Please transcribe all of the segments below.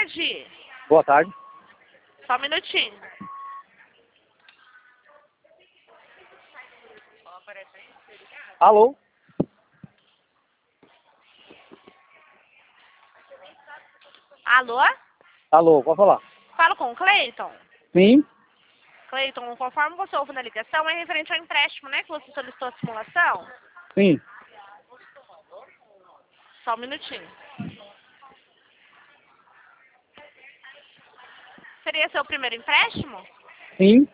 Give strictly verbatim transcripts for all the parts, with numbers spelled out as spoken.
tarde. Boa tarde. Só um minutinho. Alô? Alô? Alô, pode falar? Falo com o Cleiton. Sim? Cleiton, conforme você ouve na ligação, é referente ao empréstimo, né? Que você solicitou a simulação. Sim. Só um minutinho. Seria seu primeiro empréstimo? Sim?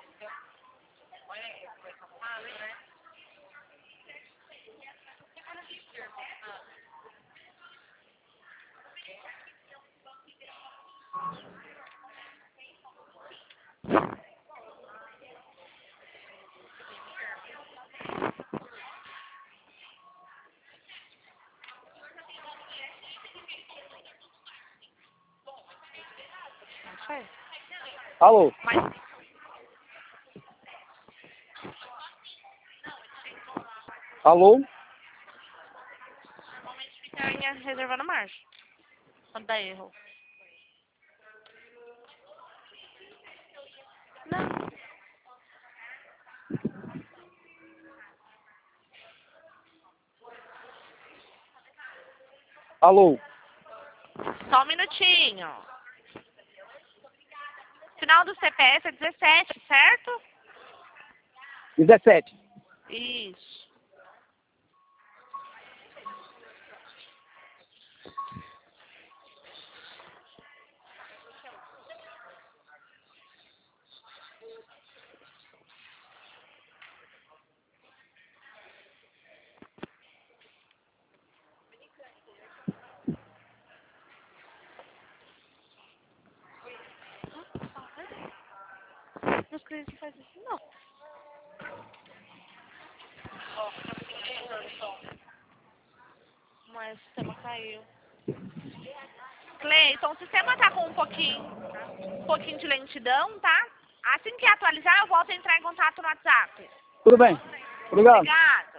Não sei. Alô? Mas... Alô? Normalmente fica em reservando margem. Quando dá erro. Não. Alô? Só um minutinho. Final do C P F é dezessete, certo? dezessete. Isso. Meus clientes não fazem isso, não. Mas o sistema caiu. Cleiton, o sistema tá com um pouquinho, um pouquinho de lentidão, tá? Assim que atualizar, eu volto a entrar em contato no WhatsApp. Tudo bem. Obrigado. Obrigada.